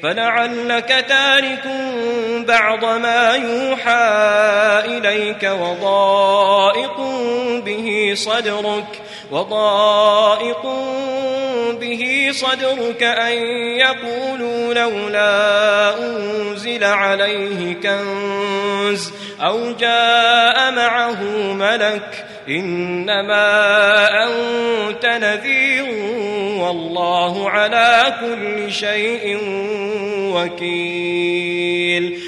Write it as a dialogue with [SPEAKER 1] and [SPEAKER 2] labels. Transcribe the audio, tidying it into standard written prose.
[SPEAKER 1] فلعلك تارك بعض ما يوحى إليك وضائق به صدرك أن يقولوا لولا أنزل عليه كنز أو جاء معه ملك إنما أنت نذير والله على كل شيء وكيل.